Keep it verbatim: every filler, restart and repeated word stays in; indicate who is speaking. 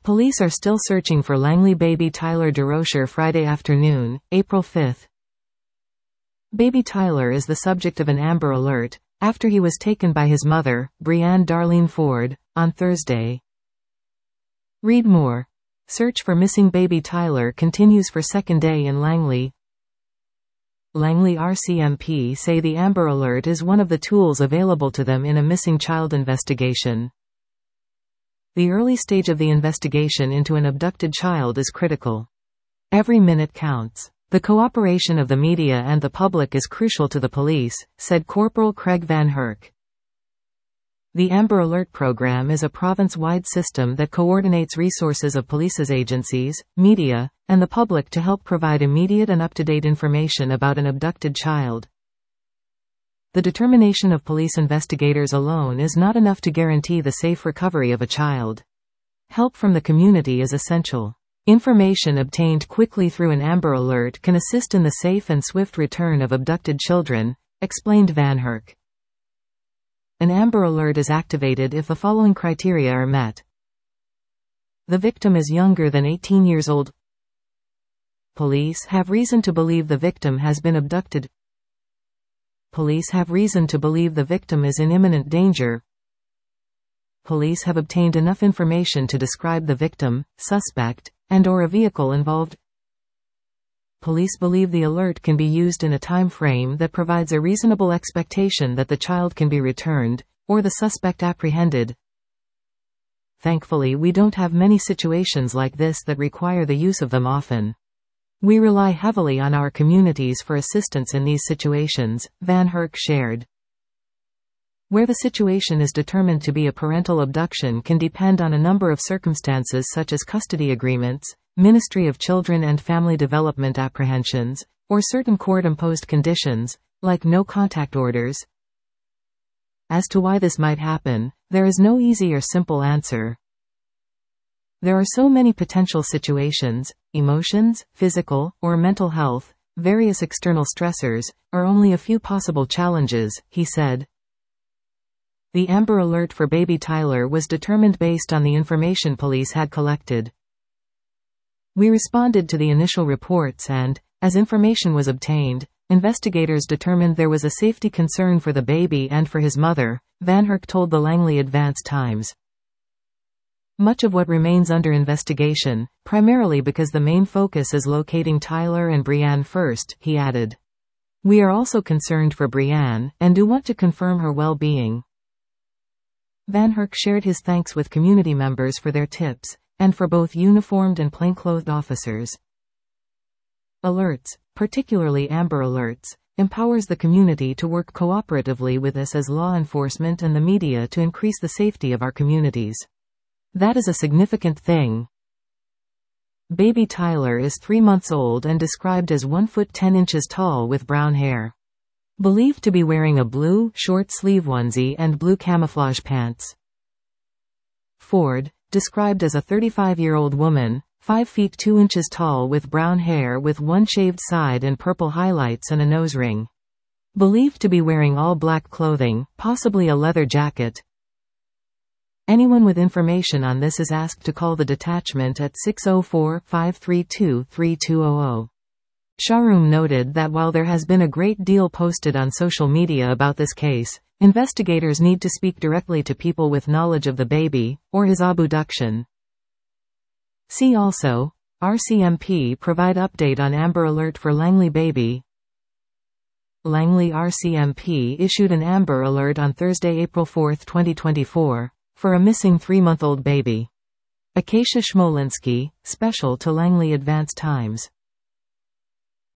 Speaker 1: Police are still searching for Langley baby Tyler DeRocher. Friday afternoon, April fifth. Baby Tyler is the subject of an Amber Alert, after he was taken by his mother, Brianne Darlene Ford, on Thursday. Read more. Search for missing baby Tyler continues for second day in Langley. Langley R C M P say the Amber Alert is one of the tools available to them in a missing child investigation. The early stage of the investigation into an abducted child is critical. Every minute counts. The cooperation of the media and the public is crucial to the police, said Corporal Craig Van Herk. The Amber Alert program is a province-wide system that coordinates resources of police agencies, media, and the public to help provide immediate and up-to-date information about an abducted child. The determination of police investigators alone is not enough to guarantee the safe recovery of a child. Help from the community is essential. Information obtained quickly through an Amber Alert can assist in the safe and swift return of abducted children, explained Van Herk. An Amber Alert is activated if the following criteria are met. The victim is younger than eighteen years old. Police have reason to believe the victim has been abducted. Police have reason to believe the victim is in imminent danger. Police have obtained enough information to describe the victim, suspect, and or a vehicle involved. Police believe the alert can be used in a time frame that provides a reasonable expectation that the child can be returned, or the suspect apprehended. Thankfully, we don't have many situations like this that require the use of them often. We rely heavily on our communities for assistance in these situations, Van Herk shared. Where the situation is determined to be a parental abduction can depend on a number of circumstances such as custody agreements, Ministry of Children and Family Development apprehensions, or certain court-imposed conditions, like no-contact orders. As to why this might happen, there is no easy or simple answer. There are so many potential situations, emotions, physical, or mental health, various external stressors, are only a few possible challenges, he said. The Amber Alert for baby Tyler was determined based on the information police had collected. We responded to the initial reports and, as information was obtained, investigators determined there was a safety concern for the baby and for his mother, Van Herk told the Langley Advance Times. Much of what remains under investigation, primarily because the main focus is locating Tyler and Brianne first, he added. We are also concerned for Brianne, and do want to confirm her well-being. Van Herk shared his thanks with community members for their tips, and for both uniformed and plainclothed officers. Alerts, particularly Amber Alerts, empowers the community to work cooperatively with us as law enforcement and the media to increase the safety of our communities. That is a significant thing. Baby Tyler is three months old and described as one foot ten inches tall with brown hair. Believed to be wearing a blue, short-sleeve onesie and blue camouflage pants. Ford, described as a thirty-five-year-old woman, five feet two inches tall with brown hair with one shaved side and purple highlights and a nose ring. Believed to be wearing all black clothing, possibly a leather jacket. Anyone with information on this is asked to call the detachment at six oh four, five three two, three two zero zero. Sharum noted that while there has been a great deal posted on social media about this case, investigators need to speak directly to people with knowledge of the baby, or his abduction. See also, R C M P provide update on Amber Alert for Langley baby. Langley R C M P issued an Amber Alert on Thursday, April fourth, twenty twenty-four, for a missing three-month-old baby. Acacia Shmolinski, special to Langley Advance Times.